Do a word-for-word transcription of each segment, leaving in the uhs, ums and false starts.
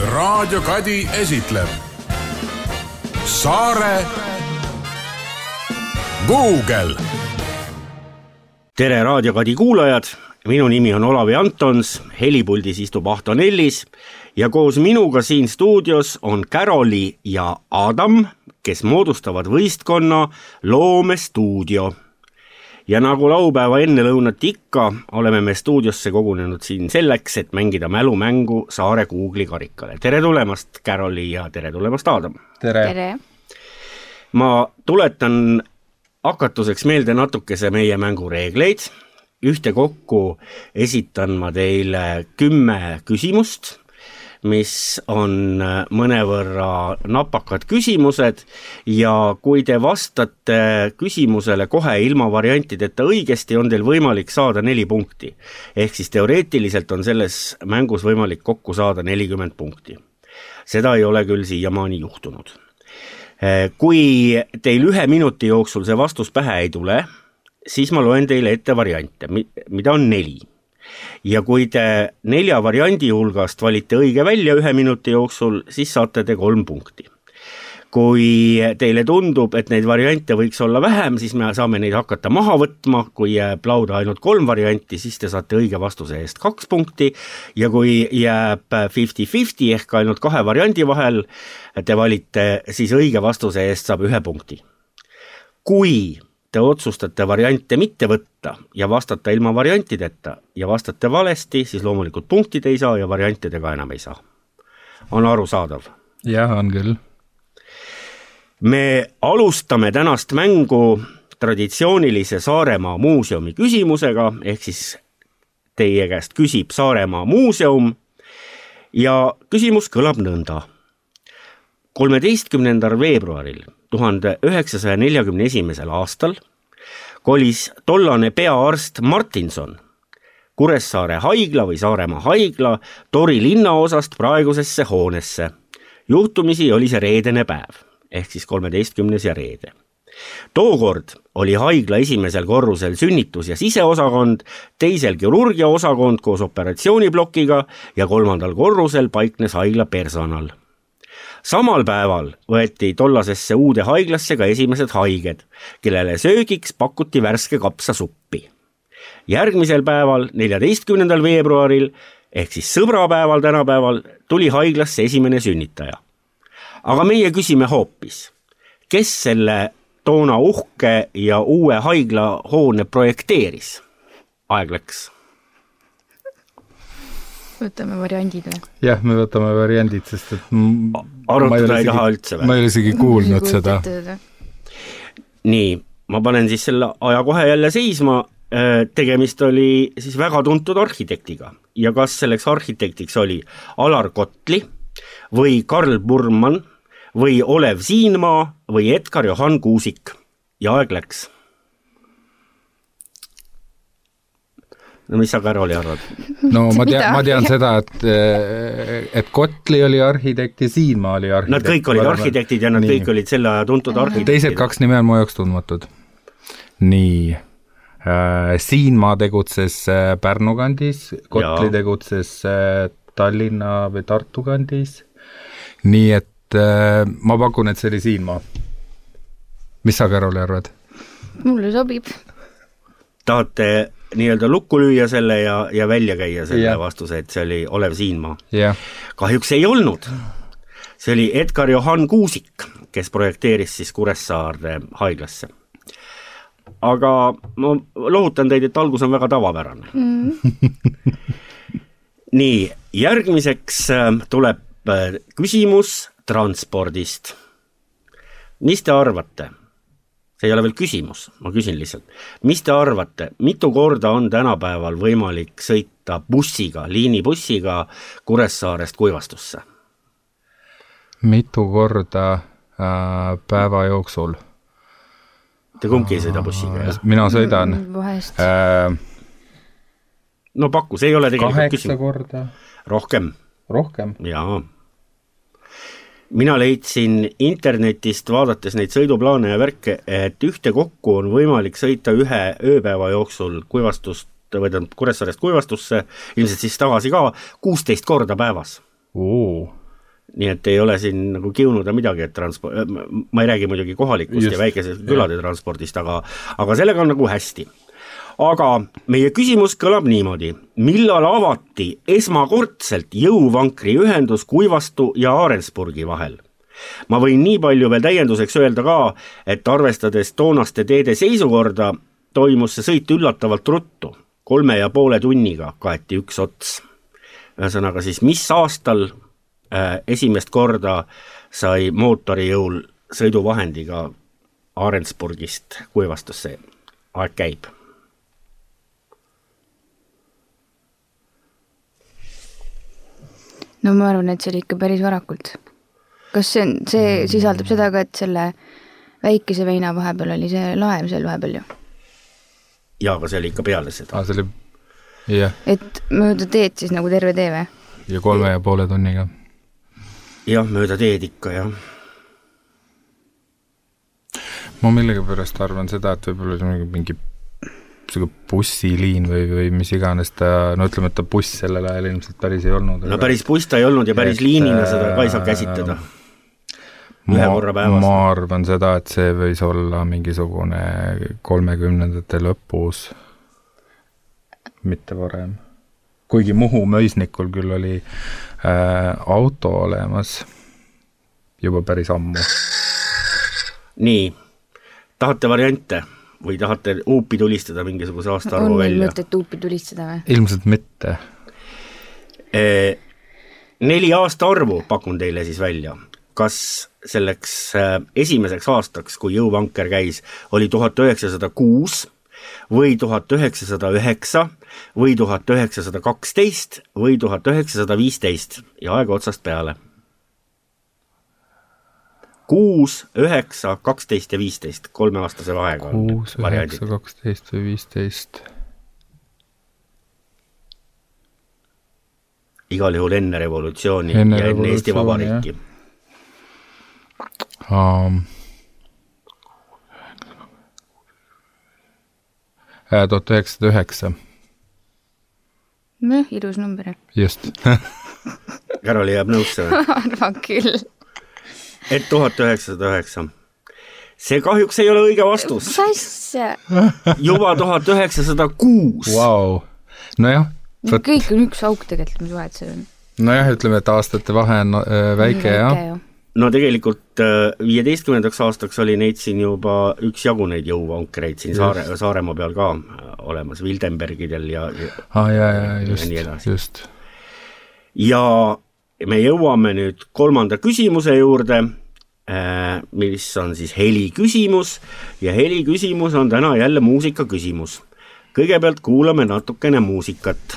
Raadio Kadi esitleb Saare Google. Tere Raadio Kadi kuulajad, minu nimi on Olavi Antons, helipuldis istub Ahto Nellis ja koos minuga siin stuudios on Caroli ja Adam, kes moodustavad võistkonna Loomestuudio. Ja nagu laupäeva enne lõunat ikka, oleme me stuudiosse kogunenud siin selleks, et mängida mälumängu Saare Google'i karikale. Tere tulemast, Caroli, ja tere tulemast, Adam. Tere. Tere. Ma tuletan hakatuseks meelde natukese meie mängu reegleid. Ühte kokku esitan ma teile kümme küsimust, mis on mõnevõrra napakad küsimused ja kui te vastate küsimusele kohe ilma variantideta õigesti, on teil võimalik saada neli punkti. Ehk siis teoreetiliselt on selles mängus võimalik kokku saada nelikümmend punkti. Seda ei ole küll siiamaani juhtunud. Kui teil ühe minuti jooksul see vastus pähe ei tule, siis ma loen teile ette variante, mida on neli. Ja kui te nelja variandi hulgast valite õige välja ühe minuti jooksul, siis saate te kolm punkti. Kui teile tundub, et neid variante võiks olla vähem, siis me saame neid hakata maha võtma. Kui jääb lauda ainult kolm varianti, siis te saate õige vastuse eest kaks punkti. Ja kui jääb viiskümmend viiskümmend ehk ainult kahe variandi vahel, te valite siis õige vastuse eest saab ühe punkti. Kui te otsustate variante mitte võtta ja vastata ilma variantideta ja vastate valesti, siis loomulikult punktid ei saa ja variantidega enam ei saa. On arusaadav? Jah, on küll. Me alustame tänast mängu traditsioonilise Saaremaa muuseumi küsimusega, ehk siis teie käest küsib Saaremaa muuseum ja küsimus kõlab nõnda. kolmeteistkümnendal veebruaril tuhande üheksasaja neljakümne esimesel aastal kolis tollane peaarst Martinson Kuressaare haigla või Saaremaa haigla Tori linnaosast praegusesse hoonesse. Juhtumisi oli see reedene päev, ehk siis kolmeteistkümnes ja reede. Tookord oli haigla esimesel korrusel sünnitus- ja siseosakond, teisel kirurgia osakond koos operatsiooniblokiga ja kolmandal korrusel paiknes haigla personal. Samal päeval võeti tollasesse uude haiglasse ka esimesed haiged, kellele söögiks pakuti värske kapsasuppi. Järgmisel päeval, neljateistkümnendal veebruaril, ehk siis sõbrapäeval tänapäeval, tuli haiglasse esimene sünnitaja. Aga meie küsime hoopis, kes selle toona uhke ja uue haiglahoone projekteeris? Aeg läks. Võtame variandid või? Jah, me võtame variandid, sest et m- arutada ei taha üldse või? Ma ei ole isegi kuulnud seda. Nii, ma panen siis selle aja kohe jälle seisma. Tegemist oli siis väga tuntud arhitektiga ja kas selleks arhitektiks oli Alar Kotli või Karl Burman või Olev Siinmaa või Edgar Johan Kuusik ja aeg läks. No mis sa, Caroli, arvad? No ma tean, ma tean seda, et, et Kotli oli arhitekt ja Siinmaa oli arhitekt. Nad kõik olid arhitektid ja nad Nii. kõik olid selle aja tuntud arhitektid. Teised kaks nime on mu jaoks tundmatud. Nii, Siinmaa tegutses Pärnu kandis, Kotli ja. tegutses Tallinna või Tartu kandis. Nii et ma pakun, et see oli Siinmaa. Mis sa, Caroli, arvad? Mulle sobib. Tahate nii-öelda lukku lüüa selle ja, ja välja käia selle ja. vastuse, et see oli Olev Siinmaa. Ja. Kahjuks ei olnud. See oli Edgar Johan Kuusik, kes projekteeris siis Kuressaarde haiglasse. Aga ma lohutan teid, et algus on väga tavapärane. Mm. Nii, järgmiseks tuleb küsimus transpordist. Mis te arvate? See ei ole veel küsimus, ma küsin lihtsalt. Mis te arvate, mitu korda on tänapäeval võimalik sõita bussiga, liinibussiga Kuressaarest Kuivastusse? Mitu korda äh, päeva jooksul? Te kumbki ei sõida bussiga, jah? Mina sõidan. Vahest. Äh, no pakku, see ei ole tegelikult kaheksa küsimus. Korda. Rohkem. Rohkem? Jaa. Mina leidsin internetist vaadates neid sõiduplaane ja värke, et ühte kokku on võimalik sõita ühe ööpäeva jooksul Kuivastust või Kuressaarest Kuivastusse, ilmselt siis tagasi ka, kuusteist korda päevas. Oo. nii et ei ole siin nagu kiunuda midagi, et transport, ma ei räägi muidugi kohalikust Just, ja väikesest külade ja. transpordist, aga, aga sellega on nagu hästi. Aga meie küsimus kõlab niimoodi, millal avati esmakordselt jõuvankri ühendus Kuivastu ja Aarensburgi vahel? Ma võin nii palju veel täienduseks öelda ka, et arvestades toonaste teede seisukorda, toimus see sõit üllatavalt ruttu, kolme ja poole tunniga kaeti üks ots. Ühesõnaga siis, mis aastal äh, esimest korda sai mootori jõul sõiduvahendiga Aarensburgist Kuivastusse? Aeg käib. No ma arvan, et see oli ikka päris varakult. Kas see, see sisaldab seda ka, et selle väikese veina vahepeal oli see laev seal vahepeal ju? Jaa, aga see oli ikka peale seda. Ah, see oli... jah. Et mööda teed siis nagu terve tee või? Ja kolme ja poole tunniga. Jah, mööda teed ikka, jah. Ma millegi pärast arvan seda, et võib-olla mingi bussiliin või, või mis iganes ta, no ütleme, et ta buss sellel ajal ilmselt päris ei olnud. No päris buss ta ei olnud ja päris et, liinina seda ka ei saa käsitleda. Ühe korra päevast. Ma arvan seda, et see võis olla mingisugune kolmekümnendate lõpus, mitte varem. Kuigi Muhu Möisnikul küll oli äh, auto olemas juba päris ammu. Nii, tahate variante? Või tahate uupi tulistada mingisuguse aastaarvu välja? On meil mõtet uupi tulistada või? Ilmselt mitte. E, neli aastaarvu pakun teile siis välja. Kas selleks esimeseks aastaks, kui jõuvanker käis, oli tuhat üheksasada kuus või tuhat üheksasada üheksa või tuhat üheksasada kaksteist või tuhat üheksasada viisteist ja aega otsast peale? kuus, üheksa, kaksteist ja viisteist, kolmeaastase vahega. kuus, üheksa, kaksteist või viisteist. Igal juhul enne revolutsiooni enne ja enne Eesti Vabariiki. Um, tuhat üheksasada üheksa. Mõh, ilus number. Just. Karoli jääb nõusse või? Arvan küll. Et tuhat üheksasada üheksa. See kahjuks ei ole õige vastus. Sasse. Juba tuhat üheksasada kuus. Wow. No jah. Võt... Kõik on üks auk tegelikult, mis vahet see on. No jah, ütleme, et aastate vahe on äh, väike, väike jah. Ja. No tegelikult viieteistkümnendaks aastaks oli neid siin juba üks jagu neid jõuvankreid siin Saare, Saaremaa peal ka olemas, Wildenbergidel ja, ja, ah, ja, ja, just, ja nii edasi. Just. Ja me jõuame nüüd kolmanda küsimuse juurde, mis on siis heli küsimus ja heli küsimus on täna jälle muusika küsimus. Kõigepealt kuulame natukene muusikat.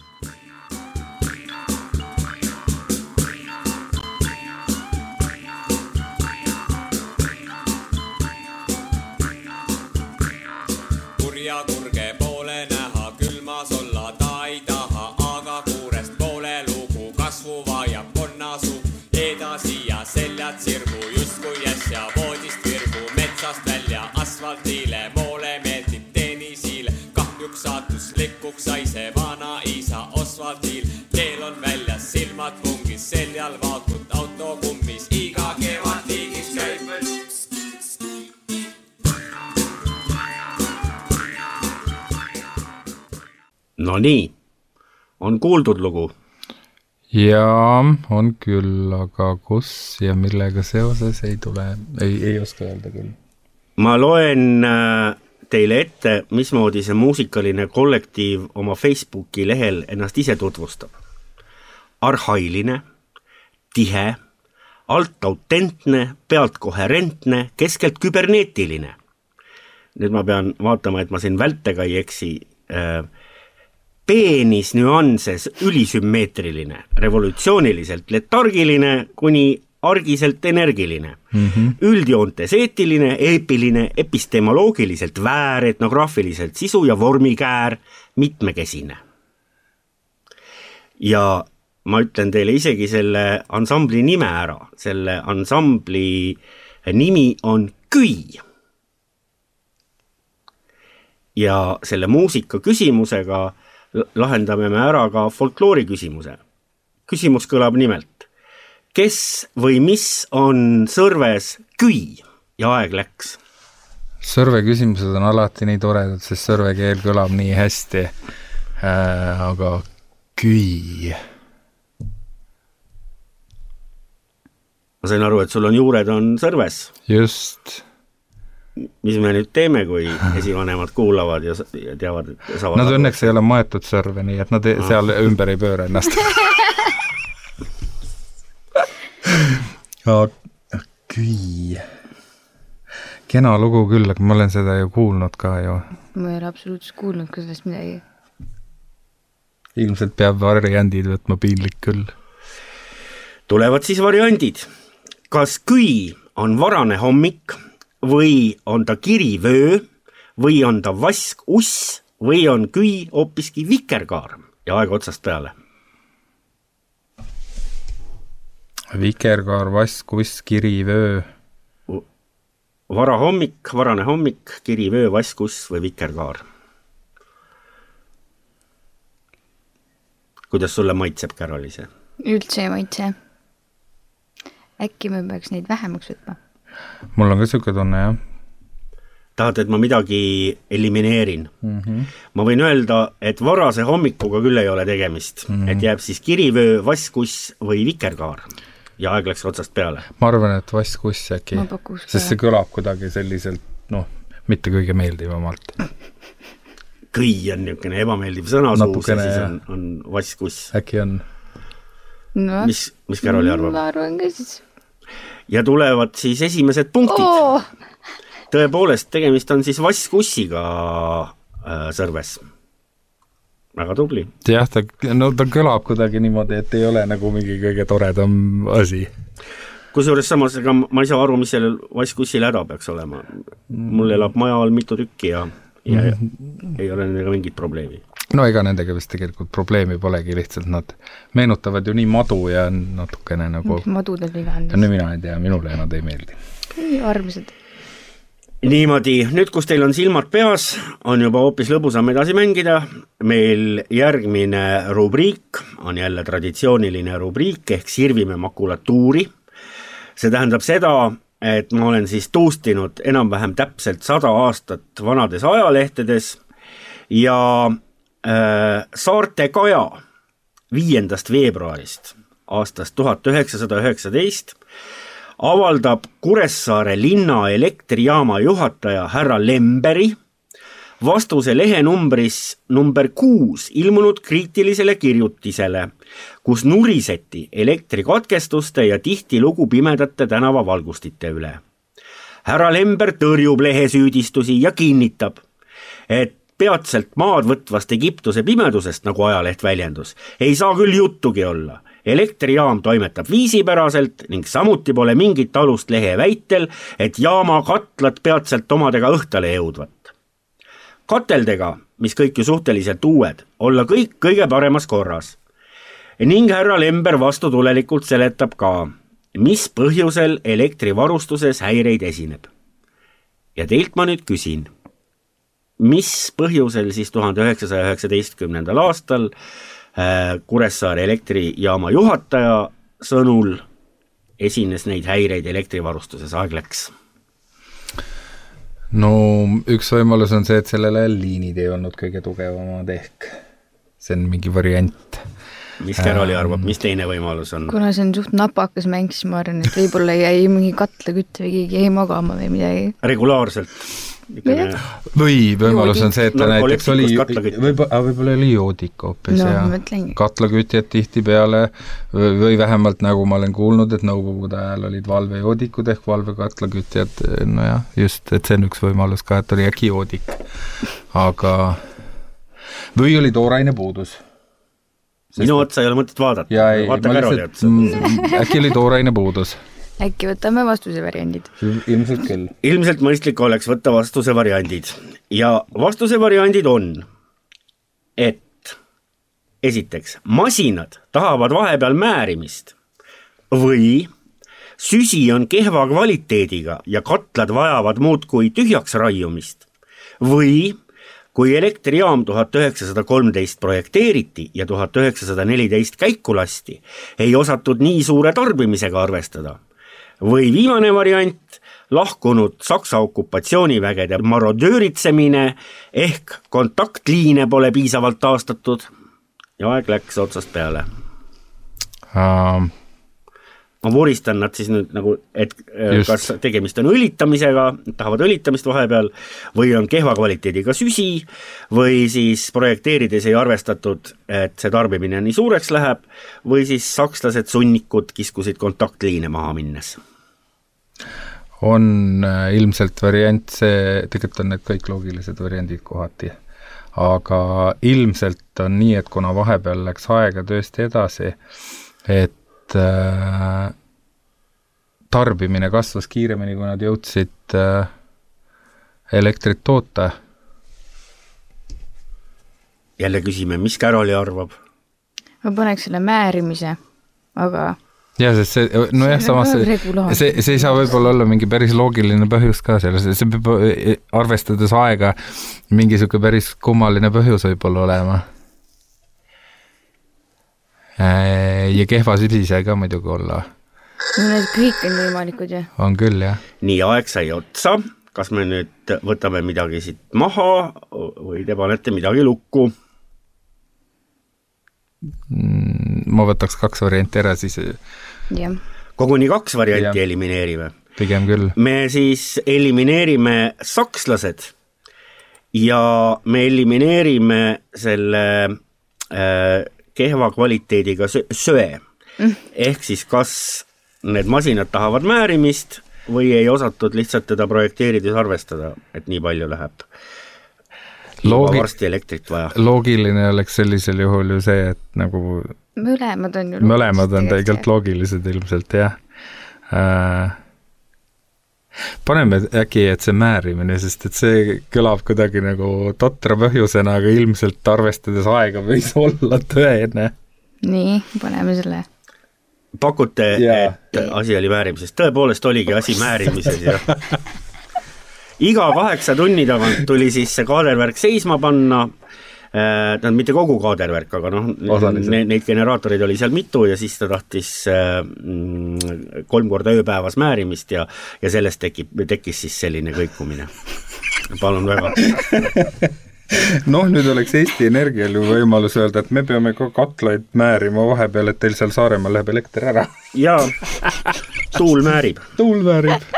Kurja kurge poole näha, külmas olla ta ei taha, aga kuurest poole lugu kasvu vajab konnasu, edasi ja seljad sirgu, justkui äsja voodist virgu, metsast välja asfaltile, moole meeldib tennisile, kahjuks saatuslikuks sai see vana isa Osvaldil, teel on väljas silmad pungis, seljal vaatut auto kummis, iga kevad liigis käib veel. No nii, on kuuldud lugu? Jaa, on küll, aga kus ja millega seoses ei tule, ei, ei oska öelda küll. Ma loen teile ette, mismoodi see muusikaline kollektiiv oma Facebooki lehel ennast ise tutvustab. Arhailine, tihe, alt autentne, pealt koherentne, keskelt küberneetiline. Nüüd ma pean vaatama, et ma siin vältega ei eksi, äh, peenis nüanses ülisümmeetriline, revolutsiooniliselt letargiline kuni argiselt energiline, mm-hmm. üldjoontes eetiline, eepiline, epistemoloogiliselt väär, etnograafiliselt sisu ja vormikäär, mitmekesine. Ja ma ütlen teile isegi selle ansambli nime ära, selle ansambli nimi on Küi. Ja selle muusika küsimusega lahendame me ära ka folkloori küsimuse. Küsimus kõlab nimelt. kes või mis on Sõrves küi ja aeg läks? Sõrve küsimused on alati nii toredad, sest sõrve keel kõlab nii hästi. Äh, aga küi. Ma sain aru, et sul on juured on Sõrves. Just. Mis me nüüd teeme, kui esivanemad kuulavad ja teavad, et saavad nad aru? Õnneks ei ole maetud Sõrve, nii et nad ei, seal ümber ei pööra ennast. Küi. Kena lugu küll, aga ma olen seda ju kuulnud ka ju. Ma ei ole absoluutselt kuulnud ka sellest midagi. Ilmselt peab variandid võtma piinlik küll. Tulevad siis variandid. Kas küi on varane hommik või on ta kirivöö või on ta vask uss või on küi hoopiski vikerkaar ja aeg otsast peale? Vikerkaar, vask uss, kirivöö. Vara hommik, varane hommik, kirivöö, vask uss või vikerkaar? Kuidas sulle maitseb, Karoli, see? Üldse ei maitse. Äkki me peaks neid vähemaks võtma? Mul on ka siuke tunne, jah. Tahad, et ma midagi elimineerin? Mm-hmm. Ma võin öelda, et varase hommikuga küll ei ole tegemist. Mm-hmm. Et jääb siis kirivöö, vaskuss või vikerkaar. Ja aeg läks otsast peale. Ma arvan, et vaskuss äkki. Sest see kõlab kuidagi selliselt, noh, mitte kõige meeldivamalt. Kõi on niisugune ebameeldiv sõnasuus ja siis on, on vaskuss. Äkki on. No, mis, mis Karoli arvab? Ma arvan ka siis. Ja tulevad siis esimesed punktid. Oh! Tõepoolest, tegemist on siis vaskussiga äh, Sõrves. Väga tubli. Jah, ta, no, ta kõlab kuidagi niimoodi, et ei ole nagu mingi kõige toredam asi. Kusjuures samas, ega ma ei saa aru, mis sellel vaskussil häda peaks olema. Mul elab maja all mitu tükki ja, ja mm. ei ole nendega mingit probleemi. No ega nendega vist tegelikult probleemi polegi, lihtsalt nad meenutavad ju nii madu ja natukene nagu... Madudel viga on. Ja mina ei tea, minule nad ei meeldi. Armsad. Niimoodi, nüüd kus teil on silmad peas, on juba hoopis lõbusam edasi mängida. Meil järgmine rubriik on jälle traditsiooniline rubriik ehk sirvime makulatuuri. See tähendab seda, et ma olen siis tuustinud enam-vähem täpselt sada aastat vanades ajalehtedes ja äh, Saarte Kaja viiendast veebruarist aastast tuhat üheksasada üheksateist avaldab Kuressaare linna elektrijaama juhataja härra Lemberi vastuse lehenumbris number kuus ilmunud kriitilisele kirjutisele, kus nuriseti elektrikatkestuste ja tihti lugu pimedate tänavavalgustite üle. Härra Lember tõrjub lehesüüdistusi ja kinnitab, et peatselt maad võtvast Egiptuse pimedusest, nagu ajaleht väljendus, ei saa küll juttugi olla. Elektrijaam toimetab viisipäraselt ning samuti pole mingit alust lehe väitel, et jaama katlad peatselt omadega õhtale jõudvat. Kateldega, mis kõik ju suhteliselt uued, olla kõik kõige paremas korras. Ning härra Lember vastutulelikult seletab ka, mis põhjusel elektrivarustuses häireid esineb. Ja teilt ma nüüd küsin, mis põhjusel siis tuhande üheksasaja üheksateistkümnendal aastal Kuressaare elektrijaama juhataja sõnul esines neid häireid elektrivarustuses, aeg läks? No üks võimalus on see, et sellele liinid ei olnud kõige tugevamad ehk. See on mingi variant. Mis Karoli arvab, mis teine võimalus on? Kuna see on suht napakas mäng, siis ma arvan, et võib-olla jäi mingi katlakütte või keegi jäi magama või midagi. Regulaarselt. Või võimalus on see, et ta näiteks oli, võib-olla oli joodik hoopis no, ja katlakütjad tihti peale või vähemalt nagu ma olen kuulnud, et nõukogude ajal olid valvejoodikud ehk valvekatlakütjad, no jah, just, et see on üks võimalus ka, et oli äkki joodik, aga või oli tooraine puudus. Minu otsa ei ole mõtet vaadata. Ja ei, Vaata lihtsalt, m, äkki oli tooraine puudus. Äkki võtame vastuse variandid. Ilmselt küll. Ilmselt mõistlik oleks võtta vastuse variandid. Ja vastuse variandid on, et esiteks, masinad tahavad vahepeal määrimist või süsi on kehva kvaliteediga ja katlad vajavad muud kui tühjaks raiumist või kui elektrijaam tuhat üheksasada kolmteist projekteeriti ja tuhat üheksasada neliteist käiku lasti, ei osatud nii suure tarbimisega arvestada. Või viimane variant, lahkunud Saksa okupatsioonivägede marodööritsemine ehk kontaktliine pole piisavalt taastatud ja aeg läks otsast peale. Uh... ma vuristan nad siis nüüd nagu, et Just. kas tegemist on õlitamisega, tahavad õlitamist vahepeal, või on kehva kvaliteediga süsi, või siis projekteerides ei arvestatud, et see tarbimine nii suureks läheb, või siis sakslased sunnikud kiskusid kontaktliine maha minnes. On ilmselt variant see, tegelikult on need kõik loogilised variandid kohati, aga ilmselt on nii, et kuna vahepeal läks aega tõesti edasi, et äh, tarbimine kasvas kiiremini, kui nad jõudsid äh, elektrit toota. Jälle küsime, mis Käroli arvab? Ma paneks selle määrimise, aga... Ja, sest see, no jah, samas see, see, see ei saa võib-olla olla mingi päris loogiline põhjus ka selles, see peab arvestades aega mingi siuke päris kummaline põhjus võib-olla olema. Ja kehva süsi sai ka muidugi olla. No need kõik on võimalikud, jah. On küll, jah. Nii, aeg sai otsa. Kas me nüüd võtame midagi siit maha või te panete midagi lukku? Ma võtaks kaks varianti ära, siis... Ja. Koguni kaks varianti ja. elimineerime. Pigem küll. Me siis elimineerime sakslased ja me elimineerime selle... Äh, kehva kvaliteediga söe. Mm. Ehk siis kas need masinad tahavad määrimist või ei osatud lihtsalt teda projekteerides arvestada, et nii palju läheb. Loogi... varsti elektrit vaja. Loogiline oleks sellisel juhul ju see, et nagu... Mõlemad on ju... Mõlemad on tegelikult loogilised ilmselt, jah. Äh... Paneme äkki, et see määrimine, sest et see kõlab kuidagi nagu totra põhjusena, aga ilmselt arvestades aega võis olla tõene. Nii, paneme selle. Pakute, ja. et asi oli määrimises. Tõepoolest oligi asi määrimises. Ja. Iga kaheksa tunni tagant tuli siis see kaadervärk seisma panna. Tähendab, mitte kogu kaadervärk, aga noh, ne, neid generaatoreid oli seal mitu ja siis ta tahtis mm, kolm korda ööpäevas määrimist ja, ja sellest tekib, tekkis siis selline kõikumine. Palun väga. Noh, nüüd oleks Eesti Energial ju võimalus öelda, et me peame ka katlaid määrima vahepeal, et teil seal Saaremaal läheb elekter ära. Jaa, tuul määrib. Tuul määrib.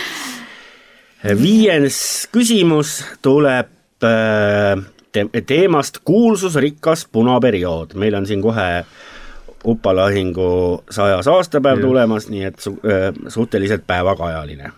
Viies küsimus tuleb... Äh, teemast kuulsusrikas punaperiood. Meil on siin kohe Upalahingu sajas aastapäev tulemas, nii et su, äh, suhteliselt päevakajaline.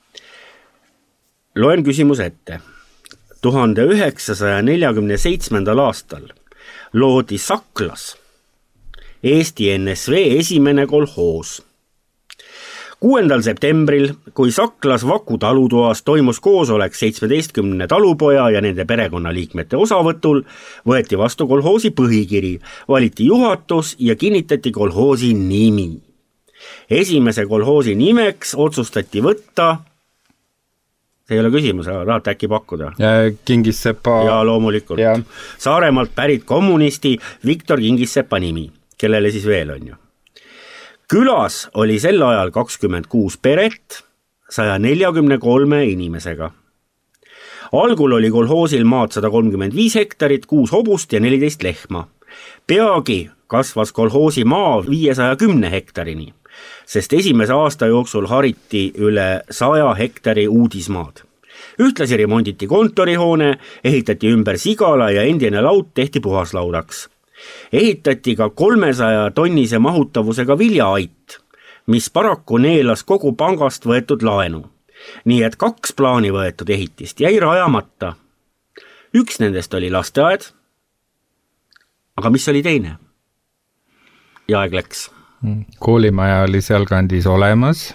Loen küsimus ette. tuhande üheksasaja neljakümne seitsmendal aastal loodi Saklas Eesti N S V esimene kolhoos. kuuendal septembril, kui Saklas Vaku talutoas toimus koosolek seitsmeteistkümne talupoja ja nende perekonnaliikmete osavõtul, võeti vastu kolhoosi põhikiri, valiti juhatus ja kinnitati kolhoosi nimi. Esimese kolhoosi nimeks otsustati võtta, see ei ole küsimus, aga tahate äkki pakkuda? Kingissepa. Ja loomulikult. Ja. Saaremaalt pärit kommunisti Viktor Kingissepa nimi, kellele siis veel on ju. Külas oli sel ajal kakskümmend kuus peret saja neljakümne kolme inimesega. Algul oli kolhoosil maad sada kolmkümmend viis hektarit, kuus hobust ja neliteist lehma. Peagi kasvas kolhoosi maa viiesaja kümne hektarini, sest esimese aasta jooksul hariti üle saja hektari uudismaad. Ühtlasi remonditi kontorihoone, ehitati ümber sigala ja endine laud tehti puhaslaudaks. Ehitati ka kolmesaja tonnise mahutavusega viljaait, mis paraku neelas kogu pangast võetud laenu. Nii et kaks plaani võetud ehitist jäi rajamata. Üks nendest oli lasteaed, aga mis oli teine? Ja aeg läks. Koolimaja oli seal kandis olemas.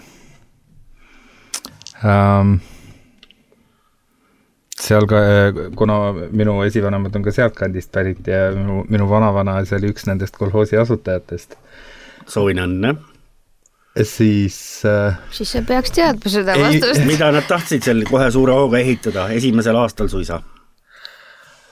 Um... Seal ka, kuna minu esivanemad on ka sealt kandist pärit ja minu, minu vanavana see oli üks nendest kolhoosi asutajatest. Soovin õnne. Siis... Äh, siis sa peaks teadma seda vastust. Mida nad tahtsid seal kohe suure hooga ehitada esimesel aastal suisa?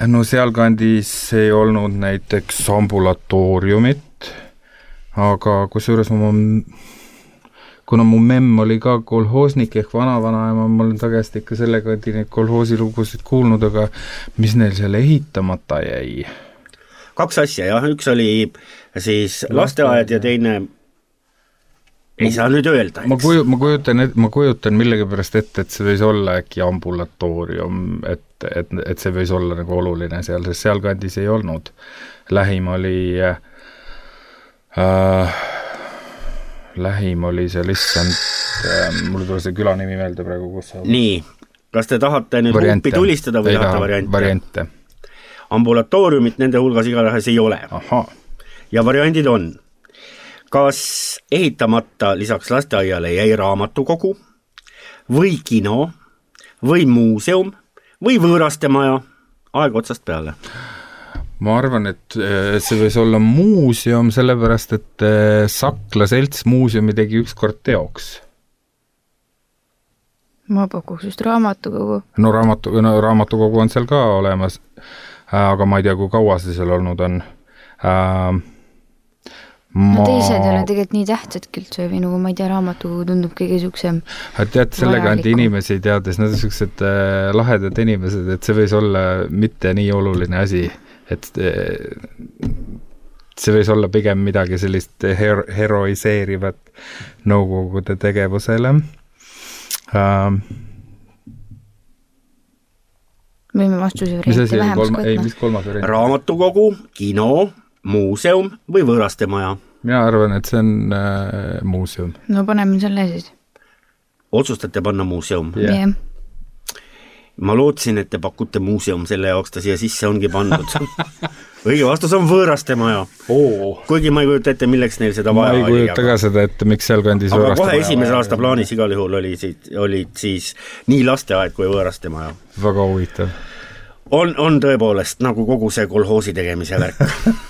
no sealkandis ei olnud näiteks ambulatooriumit, aga kusjuures ma, kuna mu memm oli ka kolhoosnik ehk vanavanaema, ma olen tagasi ikka selle kandi neid kolhoosilugusid kuulnud, aga mis neil seal ehitamata jäi? Kaks asja, jah, üks oli siis lasteaed ja teine ei saa nüüd öelda, ma, kuju, ma, kujutan, ma kujutan millegi pärast ette, et see võis olla äkki ambulatoorium, et, et, et see võis olla nagu oluline seal, sest sealkandis ei olnud. Lähim oli äh, lähim oli see lihtsalt äh, mul tuli see küla nimi meelde praegu, kus see nii, kas te tahate nüüd huppi tulistada või ei tahate variante? variante? Ambulatooriumit nende hulgas igatahes ei ole. Aha. Ja variandid on: kas ehitamata lisaks lasteaiale jäi raamatukogu või kino või muuseum või võõrastemaja? Aeg otsast peale. Ma arvan, et see võis olla muuseum, sellepärast, et Sakla selts muuseumi tegi ükskord teoks. Ma pakuks just raamatukogu. No, raamatu, no raamatukogu on seal ka olemas, aga ma ei tea, kui kaua see seal olnud on. Äh, Ma... No teised ei ole tegelikult nii tähtsadki üldse või nagu ma ei tea, raamatukogu tundub kõige siuksem tead, sellega on inimesi teades, nad on siuksed äh, lahedad inimesed, et see võis olla mitte nii oluline asi, et äh, see võis olla pigem midagi sellist her- heroiseerivat nõukogude tegevusele. äh, võime vastuse variante vähemaks kolma, ei, mis kolmas variant? Raamatukogu, kino, muuseum või võõrastemaja? Mina arvan, et see on äh, muuseum. No paneme selle siis. Otsustate panna muuseum? Jah. Yeah. Ma lootsin, et te pakute muuseum, selle jaoks ta siia sisse ongi pandud. Õige vastus on võõrastemaja. Oo. Kuigi ma ei kujuta ette, milleks neil seda vaja oli. Ma ei kujuta ka seda, et miks seal kandis võõrastemaja. Aga kohe esimese aasta plaanis igal juhul oli, olid siis nii lasteaed kui võõrastemaja. Väga huvitav. On, on tõepoolest nagu kogu see kolhoosi tegemise värk.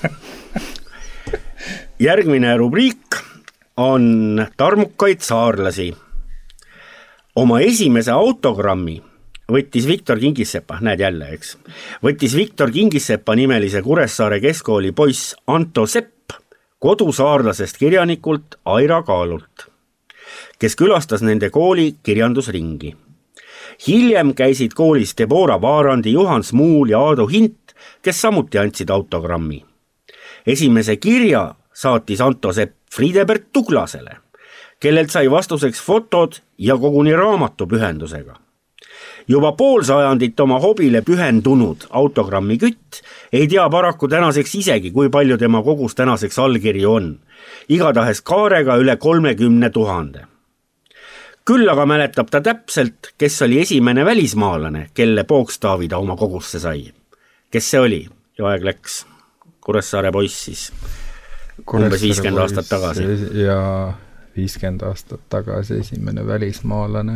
Järgmine rubriik on tarmukaid saarlasi. Oma esimese autogrammi võttis Viktor Kingissepa, näed jälle, eks, võttis Viktor Kingissepa nimelise Kuressaare keskkooli poiss Anto Sepp kodusaarlasest kirjanikult Aira Kaalult, kes külastas nende kooli kirjandusringi. Hiljem käisid koolis Debora Vaarandi, Juhan Smuul ja Aado Hint, kes samuti andsid autogrammi. Esimese kirja saatis Anto Sepp Friedebert Tuglasele, kellelt sai vastuseks fotod ja koguni raamatu pühendusega. Juba pool sajandit oma hobile pühendunud autogrammi kütt ei tea paraku tänaseks isegi, kui palju tema kogus tänaseks allkirju on. Igatahes kaarega üle kolmekümne tuhande. Küll aga mäletab ta täpselt, kes oli esimene välismaalane, kelle pookstaavi ta oma kogusse sai. Kes see oli? Ja aeg läks. Kuressaare poiss siis. Umbes viiskümmend aastat tagasi. Ja viiskümmend aastat tagasi esimene välismaalane.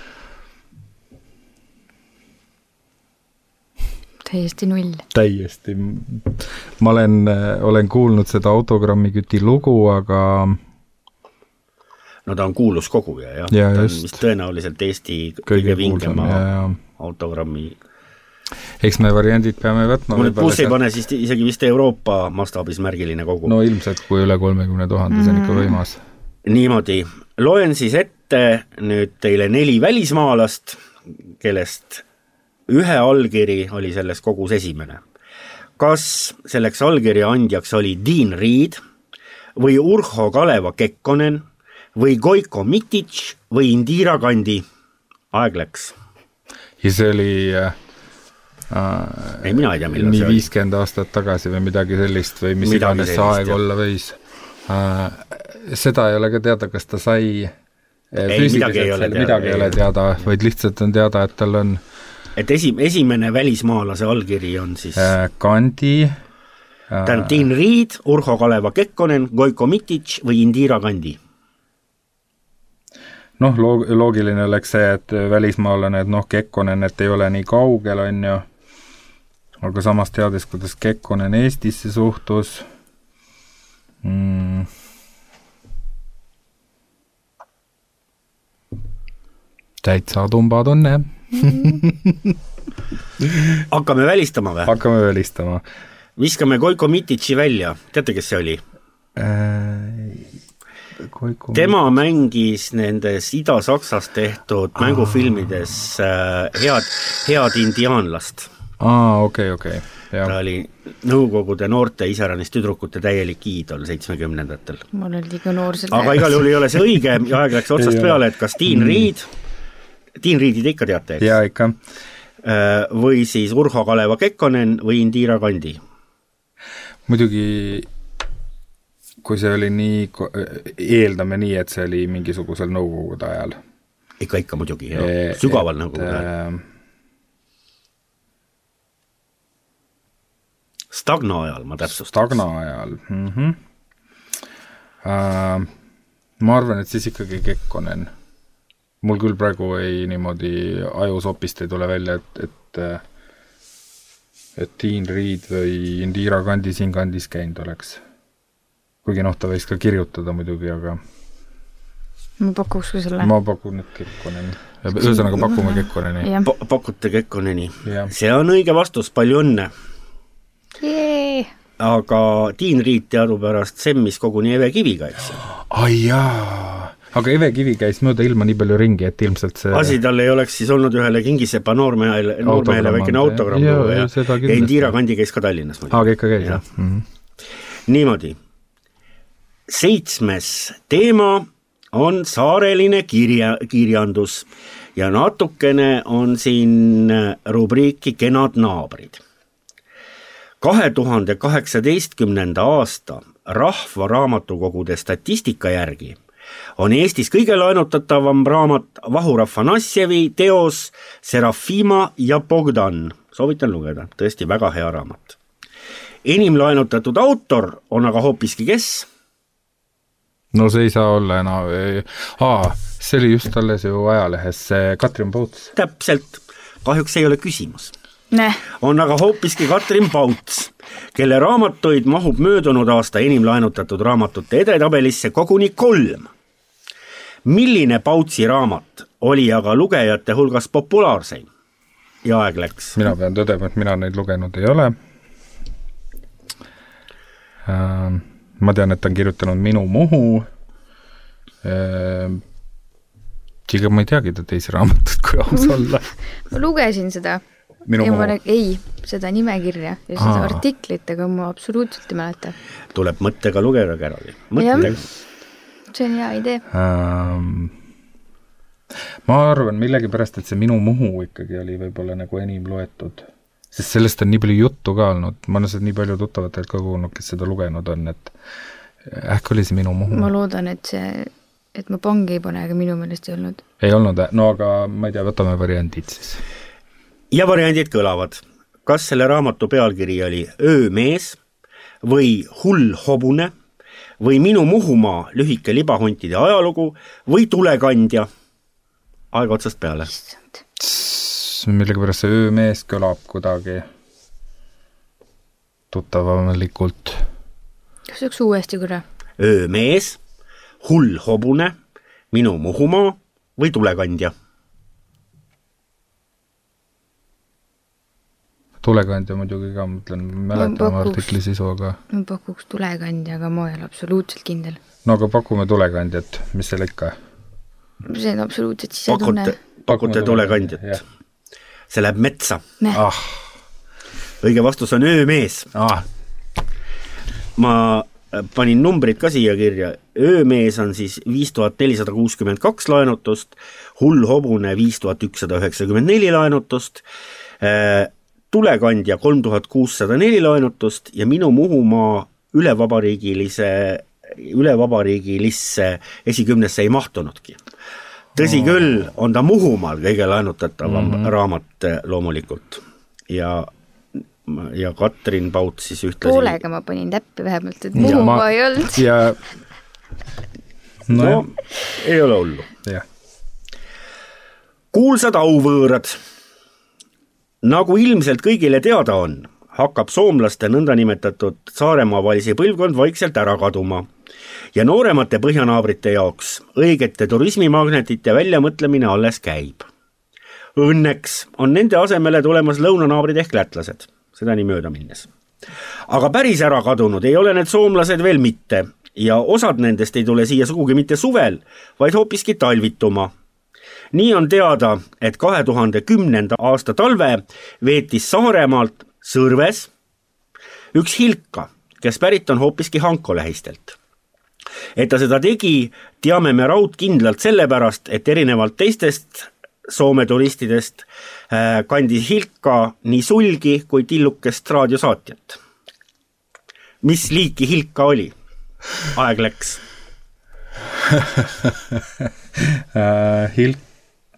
Täiesti null. Täiesti. Ma olen, olen kuulnud seda autogrammi küti lugu, aga no ta on kuulus koguja, jah. Ja ta on just. vist tõenäoliselt Eesti kõige vingema autogrammi. Eks me variandid peame võtma. Kui nüüd pluss ei pane, siis isegi vist Euroopa mastaabis märgiline kogu. No ilmselt, kui üle kolmekümne tuhande, see on ikka võimas. Niimoodi. Loen siis ette nüüd teile neli välismaalast, kellest ühe allkiri oli selles kogus esimene. Kas selleks allkirja andjaks oli Dean Reed või Urho Kaleva Kekkonen või Goiko Mitic või Indira Kandi? Aeg läks. Ja see oli äh, ei, mina ei tea, millal nii see oli. viiskümmend aastat tagasi või midagi sellist või mis iganes aeg olla võis. Äh, seda ei ole ka teada, kas ta sai ei, midagi ei ole teada, midagi ei ole teada, vaid lihtsalt on teada, et tal on et esi, esimene välismaalase allkiri on siis äh, Kandi äh, tähendab Dean Reed, Urho Kaleva Kekkonen, Goiko Mitic või Indira Kandi. Noh, loog- loogiline oleks see, et välismaalane, et noh, Kekkonen, et ei ole nii kaugel, on ju, aga samas teades, kuidas Kekkonen Eestisse suhtus. Mm. Täitsa tumba tunne. hakkame välistama või? Hakkame välistama. Viskame Koiko Mititši välja, teate, kes see oli? Äh, Koiko tema mängis nendes Ida-Saksas tehtud ah. mängufilmides äh, head, head indiaanlast. Aa, okei, okei. Ja. Ta oli nõukogude noorte iseäranis tüdrukute täielik iidol seitsmekümnendatel. Ma olen liiga noor selle. Aga igal juhul ei ole see õige ja aeg läks otsast peale, et kas Tiin Riid, Tiin Riidid ikka teate, eks? Jaa, ikka. Või siis Urho Kaleva Kekkonen või Indira Kandi? Muidugi, kui see oli nii, eeldame nii, et see oli mingisugusel nõukogude ajal. Ikka, ikka muidugi, e, sügaval et, nõukogude ajal. Stagna ajal, ma täpsustan. Stagna ajal. Mm-hmm. Uh, ma arvan, et siis ikkagi Kekkonen. Mul küll praegu ei niimoodi ajusopist ei tule välja, et, et, et Tiin Riid või Indira Kandi siin kandis käinud oleks. Kuigi noh, ta võiks ka kirjutada muidugi, aga... Ma pakuks ka selle. Ma pakun nüüd Kekkonen. Ühesõnaga pakume Kekkoneni. Pa- pakute Kekkoneni. Ja. See on õige vastus, palju õnne. Jee. Aga Tiin Riid teadupärast semmis koguni Eve Kiviga, eks? Ai jaa, aga Eve Kivi käis mööda ilma nii palju ringi, et ilmselt see... Asi tal ei oleks siis olnud ühele Kingisepa noormehele, noormehele väikene autogramm ja, ja, ja, ja Indira Kandi käis ka Tallinnas. Aga ikka käis, jah. Mm-hmm. Niimoodi. Seitsmes teema on saareline kirja, kirjandus ja natukene on siin rubriiki Kenad naabrid. kahe tuhande kaheksateistkümnenda aasta Rahva raamatukogude statistika järgi on Eestis kõige laenutatavam raamat Vahur Afanassjevi teos Serafima ja Bogdan. Soovitan lugeda, tõesti väga hea raamat. Enim laenutatud autor on aga hoopiski kes? No see ei saa olla enam. Aa, see oli just alles ju ajalehes Katrin Pauts. Täpselt, kahjuks ei ole küsimus. Ne. On aga hoopiski Katrin Pauts, kelle raamatuid mahub möödunud aasta enim laenutatud raamatute edetabelisse koguni kolm. Milline Pautsi raamat oli aga lugejate hulgas populaarseim? Ja aeg läks. Mina pean tõdema, et mina neid lugenud ei ole. Ma tean, et ta on kirjutanud Minu muhu. Ega ma ei teagi ta teisi raamatut, kui aus olla. Ma lugesin seda. Minu muhu. Ma, ei, seda nimekirja ja seda Aa. artiklit, aga ma absoluutselt ei mäleta. Tuleb mõttega lugeda kärali. Mõttega. See on hea idee. Ähm, ma arvan millegi pärast, et see Minu muhu ikkagi oli võib-olla nagu enim loetud. Sest sellest on nii palju juttu ka olnud. Ma olen seda nii palju tuttavatelt ka kuulnud, kes seda lugenud on, et ähk oli see Minu muhu. Ma loodan, et see, et ma pangi ei pane, aga minu meelest ei olnud. Ei olnud, no aga ma ei tea, võtame variandid siis. Ja variandid kõlavad. Kas selle raamatu pealkiri oli Öömees või Hull hobune või Minu muhumaa lühike libahuntide ajalugu või Tulekandja? Aega otsast peale. Millegi pärast see Öömees kõlab kuidagi tuttavamalikult. Kas üks uuesti korra? Öömees, Hull hobune, Minu muhumaa või Tulekandja? Tulekandja muidugi ka, mõtlen, mäletame artikli sisu, aga... Ma pakuks Tulekandja, aga ma ei ole absoluutselt kindel. No aga pakume Tulekandjat, mis seal ikka? See on absoluutselt sisetunne. Pakute, pakute Tulekandjat. See läheb metsa. Ah. Õige vastus on Öömees. Ah. Ma panin numbrid ka siia kirja. Öömees on siis viis tuhat nelisada kuuskümmend kaks laenutust, Hull hobune viis tuhat ükssada üheksakümmend neli laenutust, Tulekandja kolm tuhat kuussada neli laenutust ja Minu muhumaa ülevabariigilise, ülevabariigilisse esikümnesse ei mahtunudki. Tõsi oh. küll, on ta Muhumaal kõige laenutatavam mm-hmm. raamat loomulikult. Ja, ja Katrin Pauts siis ühtlasi... Poolega ma panin täppi vähemalt, et Muhumaa ma... ei olnud. Ja... No, no ei ole hullu. Ja. Kuulsad auvõõrad. Nagu ilmselt kõigile teada on, hakkab soomlaste nõndanimetatud Saaremaa valisi põlvkond vaikselt ära kaduma ja nooremate põhjanaabrite jaoks õigete turismimagnetite väljamõtlemine alles käib. Õnneks on nende asemele tulemas lõunanaabrid ehk lätlased, seda nii mööda minnes. Aga päris ära kadunud ei ole need soomlased veel mitte ja osad nendest ei tule siia sugugi mitte suvel, vaid hoopiski talvituma. Nii on teada, et kahe tuhande kümnenda aasta talve veetis Saaremaalt Sõrves üks Hilka, kes pärit on hoopiski Hanko lähistelt. Et ta seda tegi, teame me raudkindlalt sellepärast, et erinevalt teistest Soome turistidest kandis Hilka nii sulgi kui tillukest raadiosaatjat. Mis liiki Hilka oli? Aeg läks. Hilk,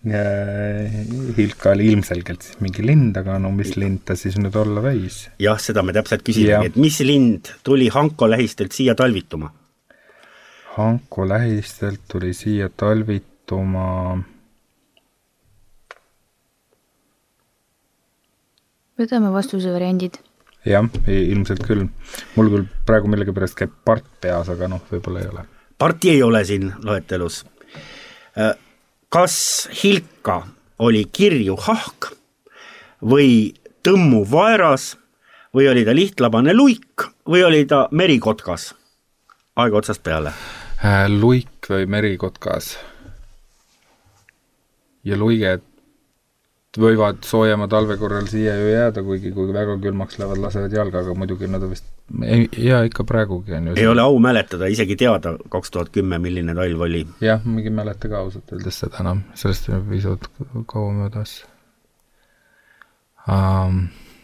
Hilka oli ilmselgelt siis mingi lind, aga no mis lind ta siis nüüd olla võis? Jah, seda me täpselt küsime, et mis lind tuli Hanko lähistelt siia talvituma? Hanko lähistelt tuli siia talvituma... Võtame vastuse variandid. Jah, ilmselt küll. Mul küll praegu millegi pärast käib part peas, aga noh, võib-olla ei ole. Parti ei ole siin loetelus. Kas Hilka oli kirju hahk või tõmmu vaeras või oli ta lihtlabane luik või oli ta merikotkas? Aega otsast peale. Luik või merikotkas. Ja luiged võivad soojama talve korral siia ju jääda, kuigi kui väga külmaks lähevad, lasevad jalga, aga muidugi nad on vist, ja ikka praegugi on ju. Ei ole au mäletada, isegi teada kaks tuhat kümme, milline talv oli. Jah, mingi mäleta ka ausalt öeldes seda enam, sellest on pisut kaua möödas. Um,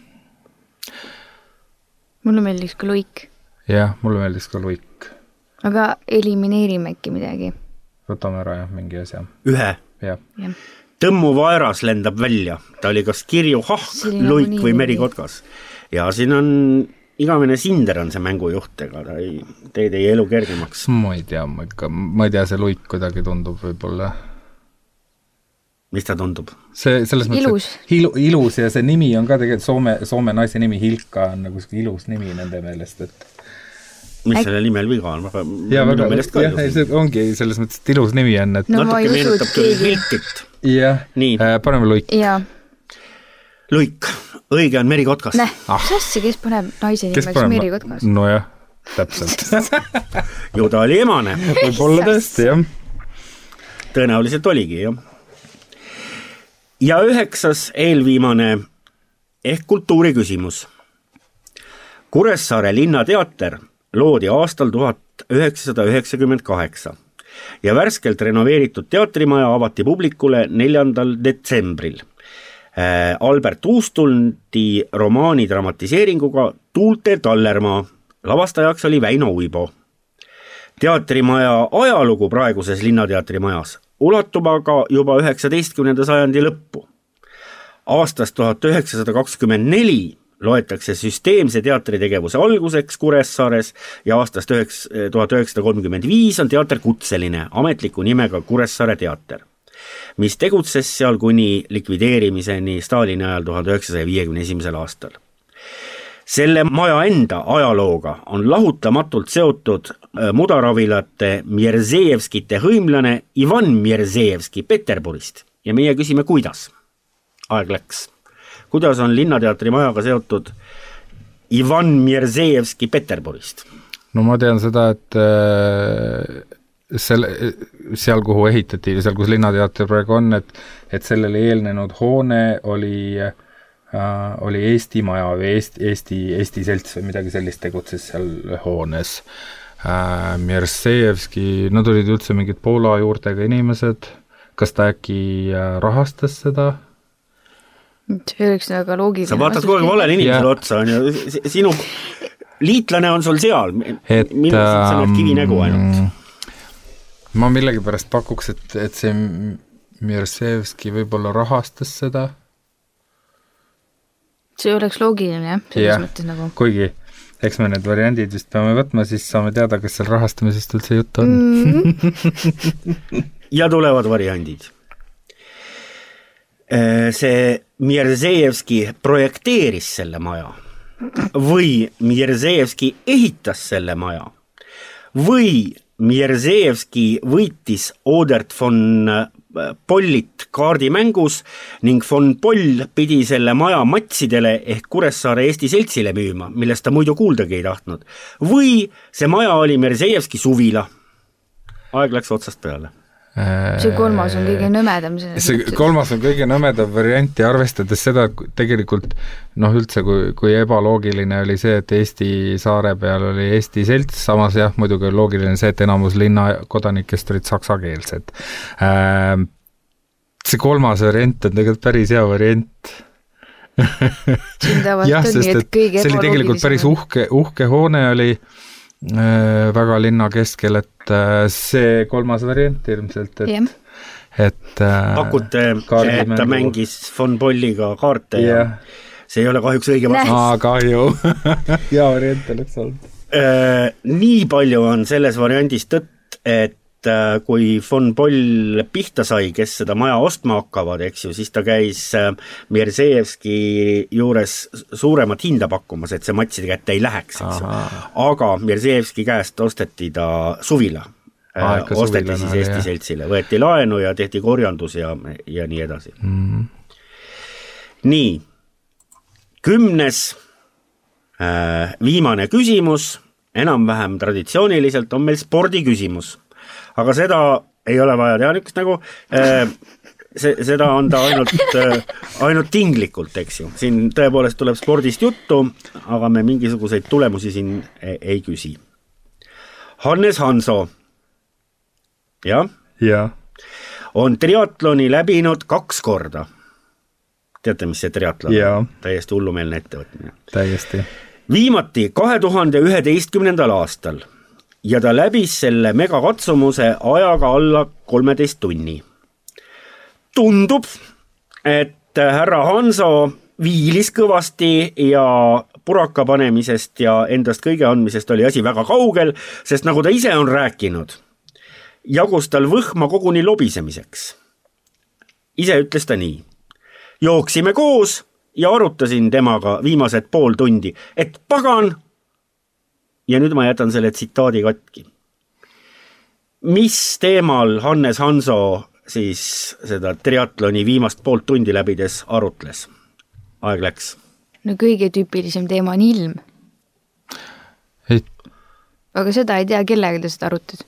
mulle meeldis ka luik. Jah, mulle meeldis ka luik. Aga elimineerime äkki midagi. Võtame ära jah, mingi asja. Ühe? Jah. Ja. Tõmmu vaeras lendab välja, ta oli kas kirju hahk, luik või merikotkas. Ja siin on igavene Sinder on see mängujuht, ega ta ei tee teie elu kergemaks. Ma ei tea, ma, ikka, ma ei tea, see luik kuidagi tundub võib-olla. Mis ta tundub? See, selles mõttes, ilus. Ilu, ilus ja see nimi on ka tegelikult Soome, Soome naise nimi Hilka on nagu ilus nimi nende meelest, et mis Äk... selle nimel viga on? Väga, ja, väga, jah, see ongi selles mõttes, et ilus nimi on, et no, natuke meenutab küll Hilkit. Jah, äh, paneme luik. Ja. Luik, õige on merikotkas. Näh, ah. sassi, kes paneb naise nimeks paneb... merikotkas? No jah, täpselt. ju ta oli emane. Võib-olla tõesti, jah. Tõenäoliselt oligi, jah. Ja üheksas eelviimane ehk kultuuri küsimus. Kuressaare linnateater loodi aastal tuhat üheksasada üheksakümmend kaheksa ja värskelt renoveeritud teatrimaja avati publikule neljandal detsembril. Albert Uustuldi romaani dramatiseeringuga Tuulte tallermaa. Lavastajaks oli Väino Uibo. Teatrimaja ajalugu praeguses linnateatrimajas ulatub aga juba üheksateistkümnenda sajandi lõppu. Aastast tuhat üheksasada kakskümmend neli loetakse süsteemse teatritegevuse alguseks Kuressaares ja aastast tuhat üheksasada kolmkümmend viis on teater kutseline ametliku nimega Kuressaare teater, mis tegutses seal kuni likvideerimiseni Stalini ajal tuhat üheksasaja viiekümne esimesel aastal. Selle maja enda ajalooga on lahutamatult seotud mudaravilate Mjerzejevskite hõimlane Ivan Mjerzejevski Peterburist ja meie küsime, kuidas? Aeg läks. Kuidas on linnateatri majaga seotud Ivan Mjerzejevski Peterburist? No ma tean seda, et selle, seal, kuhu ehitati, seal, kus linnateater praegu on, et, et sellele eelnenud hoone oli, äh, oli Eesti maja või Eesti, Eesti, Eesti selts või midagi sellist tegutses seal hoones. Äh, Mjerzejevski, nad olid üldse mingid Poola juurtega inimesed. Kas ta äkki rahastas seda? See oleks väga loogiline. Sa vaatad kogu aeg valel inimesele otsa, on ju. Sinu liitlane on sul seal. Et, minu sa näed kivinägu ainult. Ma millegi pärast pakuks, et, et see Mjerzejevski võib-olla rahastas seda. See oleks loogiline, jah? Selles ja, mõttes nagu. Kuigi, eks me need variandid vist peame võtma, siis saame teada, kas seal rahastamisest üldse jutt on. Mm-hmm. ja tulevad variandid. See Mjerzejevski projekteeris selle maja või Mjerzejevski ehitas selle maja või Mjerzejevski võitis Odert von Pollit kaardimängus ning von Poll pidi selle maja matsidele ehk Kuressaare Eesti seltsile müüma, millest ta muidu kuuldagi ei tahtnud. Või see maja oli Merzejevski suvila. Aeg läks otsast peale. See kolmas on kõige nõmedam. See kolmas on kõige nõmedam varianti, arvestades seda, et tegelikult noh, üldse kui, kui ebaloogiline oli see, et Eesti saare peal oli Eesti selts, samas jah, muidugi loogiline see, et enamus linna kodanikest olid saksakeelsed. See kolmas variant on tegelikult päris hea variant. jah, sest et see oli tegelikult päris uhke, uhke hoone oli väga linna keskel, et see kolmas variant ilmselt, et, yeah. et pakute, et ta mängis von Polliga kaarte yeah. ja see ei ole kahjuks õige vastus. Aa, kahju. hea variant oleks olnud. Nii palju on selles variandis tõtt, et kui von Poll pihta sai, kes seda maja ostma hakkavad, eks ju, siis ta käis Merzejevski juures suuremat hinda pakkumas, et see matside kätte ei läheks, eks ju. Aga Merzejevski käest osteti ta suvila. Ah, osteti siis Eesti jah. Seltsile. Võeti laenu ja tehti korjandus ja, ja nii edasi. Mm. Nii. Kümnes äh, viimane küsimus, enam-vähem traditsiooniliselt on meil spordiküsimus. Aga seda ei ole vaja teha niisugust nagu, see, seda on ta ainult, ainult tinglikult, eks ju. Siin tõepoolest tuleb spordist juttu, aga me mingisuguseid tulemusi siin ei, ei küsi. Hannes Hanso, jah? Ja. On triatloni läbinud kaks korda. Teate, mis see triatlon ja. On? Täiesti hullumeelne ettevõtmine. Täiesti. Viimati kahe tuhande üheteistkümnendal aastal ja ta läbis selle megakatsumuse ajaga alla kolmeteist tunni. Tundub, et härra Hanso viilis kõvasti ja puraka panemisest ja endast kõige andmisest oli asi väga kaugel, sest nagu ta ise on rääkinud, jagus tal võhma koguni lobisemiseks. Ise ütles ta nii. Jooksime koos ja arutasin temaga viimased pool tundi, et pagan. Ja nüüd ma jätan selle tsitaadi katki. Mis teemal Hannes Hanso siis seda triatloni viimast poolt tundi läbides arutles? Aeg läks. No kõige tüüpilisem teema on ilm. Et... Aga seda ei tea, kellega te seda arutad?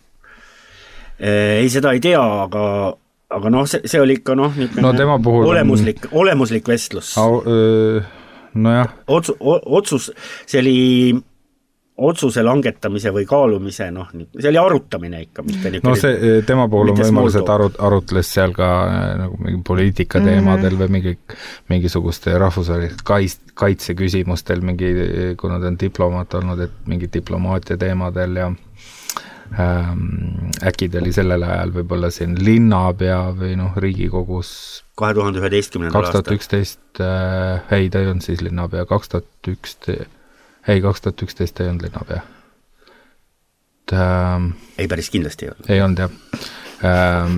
Ei, seda ei tea, aga, aga noh, see, see oli ikka noh, no, tema puhul olemuslik, on... olemuslik vestlus. Au, öö, no jah. Otsu, otsus, see oli... otsuse langetamise või kaalumise, noh, see oli arutamine ikka. No see, tema puhul on võimalus, et arut, arutles seal ka nagu mingi poliitika teemadel mm-hmm. või mingi, mingisuguste rahvusvaheliste kaitse, kaitse küsimustel, mingi, kuna ta on diplomaat olnud, et mingi diplomaatia teemadel ja ähm, äkki ta oli sellel ajal võib-olla siin linnapea või noh, Riigikogus kahe tuhande üheteistkümnendal aastal. kaks tuhat üksteist, äh, ei, ta ei olnud siis linnapea, kaks tuhat üksteist ei, kaks tuhat üksteist ei olnud linnapea. Ähm, ei, päris kindlasti ei olnud. Ei olnud, jah. Ähm,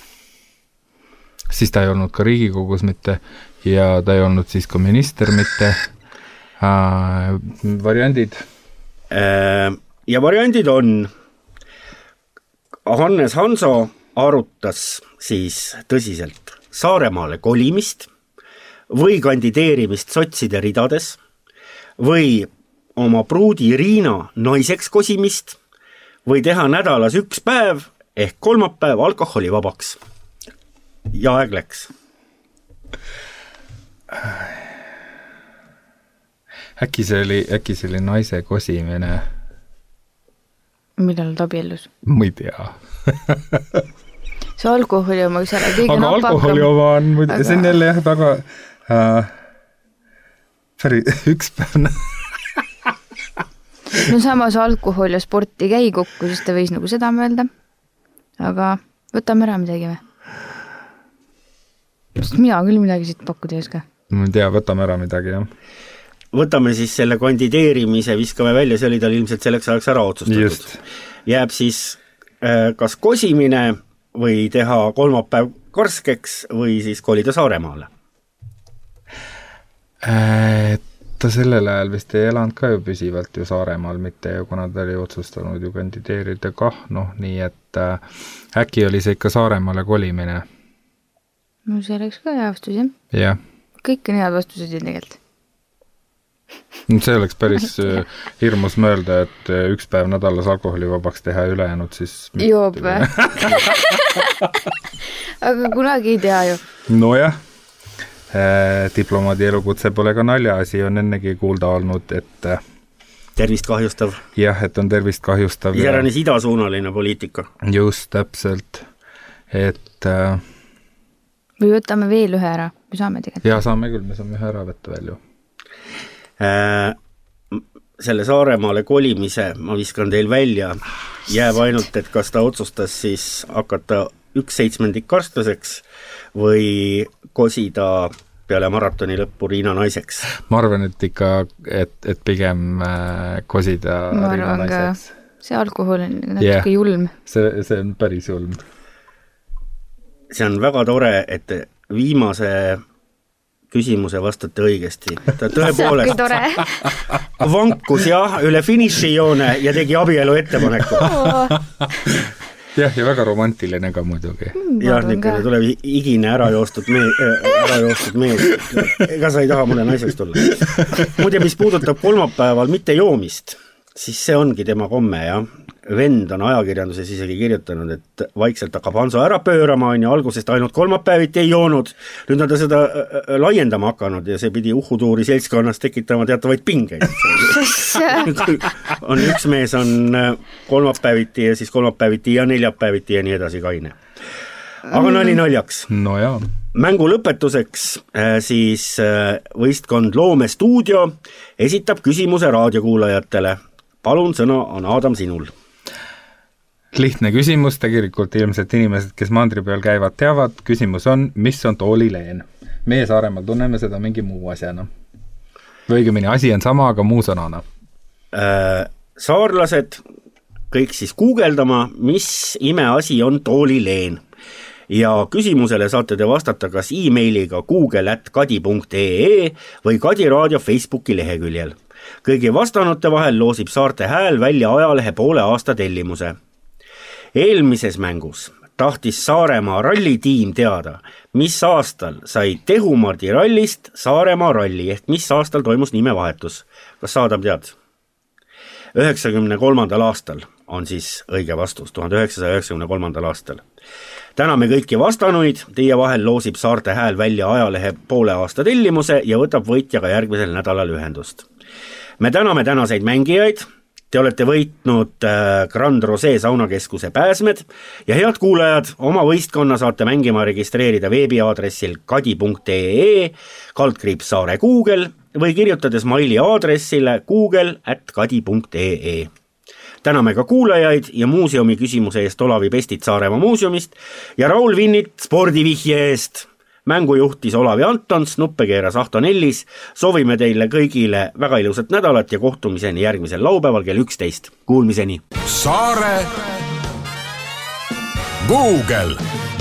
siis ta ei olnud ka Riigikogus mitte ja ta ei olnud siis ka minister mitte. Äh, variandid? Äh, ja variandid on Hannes Hanso arutas siis tõsiselt Saaremaale kolimist või kandideerimist sotside ridades või oma pruudi Riina naiseks kosimist või teha nädalas üks päev ehk kolmapäev alkoholi vabaks. Ja aeg läks. Äkki see oli, äkki see oli naise kosimine? Millal ta abiellus? Ma ei tea. See alkoholi oma, kus ära kõige aga alkoholi oma on muidu, aga... see on jälle jah väga äh, päri, üks päev no samas alkohol ja sporti käi kokku, siis ta võis nagu seda mõelda. Aga võtame ära midagi või? Sest mina küll midagi siit pakkuda ei oska. Ma ei tea, võtame ära midagi, jah. Võtame siis selle kandideerimise, viskame välja, see oli tal ilmselt selleks ajaks ära otsustatud. Just. Jääb siis äh, kas kosimine või teha kolmapäev karskeks või siis kolida Saaremaale? Et ta sellel ajal vist ei elanud ka ju püsivalt ju Saaremaal mitte ja kuna ta oli otsustanud ju kandideerida kah, noh nii, et äh, äkki oli see ikka Saaremaale kolimine. no see oleks ka hea vastus, jah. jah. kõik on head vastused ju tegelikult. See oleks päris hirmus mõelda, et üks päev nädalas alkoholi vabaks teha ja ülejäänud siis... Joob või? Aga kunagi ei tea ju. Nojah, diplomaadi elukutse pole ka naljaasi, on ennegi kuulda olnud, et... Tervist kahjustav. Jah, et on tervist kahjustav. Järanis idasuunaline poliitika. Just, täpselt. Et... Või võtame veel ühe ära, me saame tegelikult. Ja saame küll, me saame ühe ära võtta veel ju. Selle Saaremaale kolimise ma viskan teil välja, jääb ainult, et kas ta otsustas siis hakata üks seitsmendik karstuseks või kosida peale maratoni lõppu Riina naiseks. Ma arvan, et ikka, et, et pigem kosida ma Riina naiseks. See alkohol on natuke yeah. julm. See, see on päris julm. See on väga tore, et viimase küsimuse vastate õigesti. Ta tõepoolest vankus jah, üle finišijoone ja tegi abielu ettepaneku. Jah, ja väga romantiline ka muidugi. Jah, niisugune tuleb igine ära joostud mees, ära joostud mees. Ega sa ei taha mulle naiseks tulla. Muide, mis puudutab kolmapäeval mitte joomist, siis see ongi tema komme, jah. Vend on ajakirjanduses isegi kirjutanud, et vaikselt hakkab Hanso ära pöörama, on ja algusest ainult kolmapäeviti ei joonud. Nüüd on ta seda laiendama hakanud ja see pidi uhutuuri seltskonnas tekitama teatavaid pingeid. on üks mees on kolmapäeviti ja siis kolmapäeviti ja neljapäeviti ja nii edasi kaine. Aga nali naljaks. No jaa. Mängu lõpetuseks siis võistkond Loomestuudio esitab küsimuse raadiokuulajatele. Palun, sõna on Adam sinul. Lihtne küsimus, tegelikult ilmselt inimesed, kes mandri peal käivad, teavad, küsimus on, mis on toolileen? Meie Saaremaal tunneme seda mingi muu asjana. Või õigemini asi on sama, aga muu sõnana. Äh, saarlased kõik siis guugeldama, mis ime asi on toolileen. Ja küsimusele saate te vastata kas e-mailiga google at kadi punkt ee või Kadi Raadio Facebooki leheküljel. Kõigi vastanute vahel loosib Saarte Hääl välja ajalehe poole aasta tellimuse. Eelmises mängus tahtis Saaremaa rallitiim teada, mis aastal sai Tehumardi rallist Saaremaa ralli, ehk mis aastal toimus nimevahetus. Kas sa, Adam, tead? üheksakümne kolmandal aastal on siis õige vastus, tuhat üheksasaja üheksakümne kolmandal aastal. Täname kõiki vastanuid, teie vahel loosib Saarte Hääl välja ajalehe poole aasta tellimuse ja võtab võitja ka järgmisel nädalal ühendust. Me täname tänaseid mängijaid, te olete võitnud Grand Rosé saunakeskuse pääsmed ja head kuulajad, oma võistkonna saate mängima registreerida veebiaadressil kadi punkt ee, kaldkriips Saare Google või kirjutades maili aadressile google at kadi punkt ee. Täname ka kuulajaid ja muuseumi küsimuse eest Olavi Pestit Saaremaa muuseumist ja Raul Vinnit spordivihje eest. Mängu juhtis Olavi Antons, nuppe keeras Ahto Nellis. Soovime teile kõigile väga ilusat nädalat ja kohtumiseni järgmisel laupäeval kell üksteist. Kuulmiseni! Saare Google!